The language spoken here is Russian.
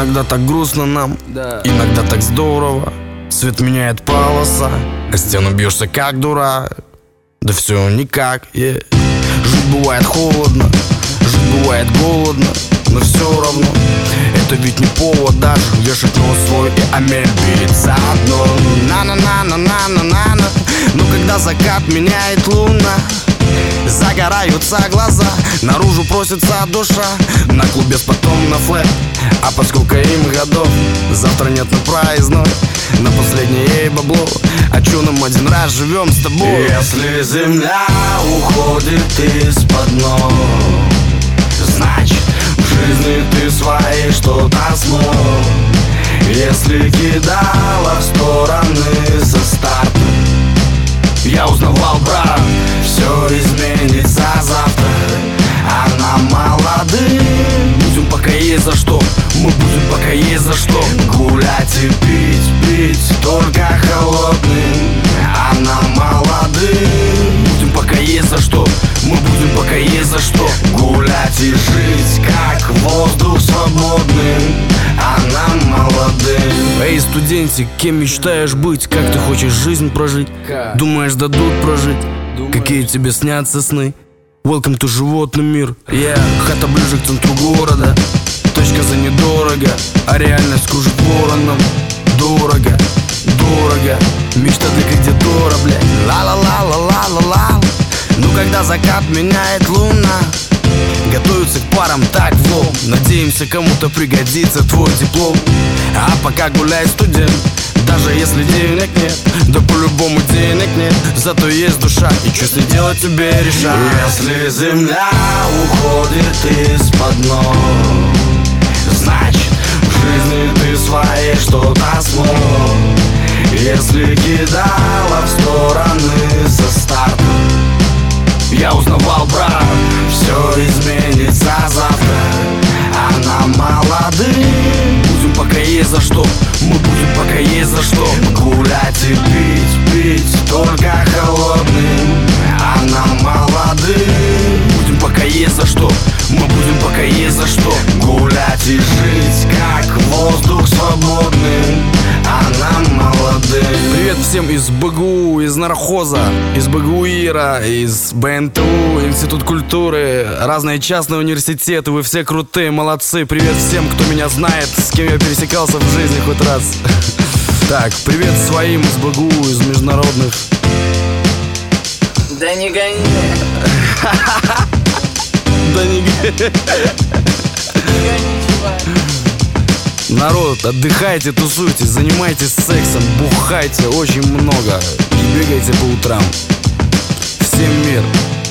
Иногда так грустно нам, иногда так здорово. Свет меняет полоса, а стену бьешься как дурак. Да все никак, Жить бывает холодно, жить бывает голодно, но все равно это ведь не повод даже вешать нос свой и Амель бить заодно. На-на-на-на-на-на-на. Но когда закат меняет луна, загораются глаза, наружу просится душа. На клубе с потом на флэт, а поскольку им годов, завтра нет на проездной, на последнее ей бабло. А чё нам один раз живем с тобой? Если земля уходит из-под ног, значит в жизни ты своей что-то смог. Если кидала в стороны со старта, я узнавал, брат, все изменится завтра, а нам молодым будем пока есть за что. Мы будем пока есть за что гулять и пить только холодным, а нам молодым будем пока есть за что. Мы будем пока есть за что гулять и жить как воздух свободным, а нам молодым. Эй, студентик, кем мечтаешь быть? Как ты хочешь жизнь прожить? Думаешь, дадут прожить? Какие тебе снятся сны? Welcome to животный мир. Хата ближе к центру города, точка за недорого, а реальность кружит вороном. Дорого, дорого, мечта для кредитора, блядь. Ла-ла-ла-ла-ла-ла-ла. Ну когда закат меняет луна, готовятся к парам так в лоб. Надеемся, кому-то пригодится твой диплом. А пока гуляй, студент, даже если денег нет, да по-любому денег нет, зато есть душа, и что с ней делать тебе решать. Если земля уходит из-под ног, значит в жизни ты своей что-то смог. Если кидала в стороны со старта, я узнавал, брат, все изменится завтра, а нам молодым будем пока есть за что. Мы будем пока есть за что гулять и пить только холодным, а нам молодым будем пока есть за что. Мы будем пока есть за что гулять и жить как воздух свободным, а нам молодым. Привет всем из БГУ, из нархоза, из БГУИРа, из БНТУ, Институт культуры, разные частные университеты. Вы все крутые, молодцы. Привет всем, кто меня знает, с кем я пересекался в жизни хоть раз. Так, привет своим из БГУ, из международных. Да не гони. Да не гони. Народ, отдыхайте, тусуйтесь, занимайтесь сексом, бухайте очень много и бегайте по утрам. Всем мир.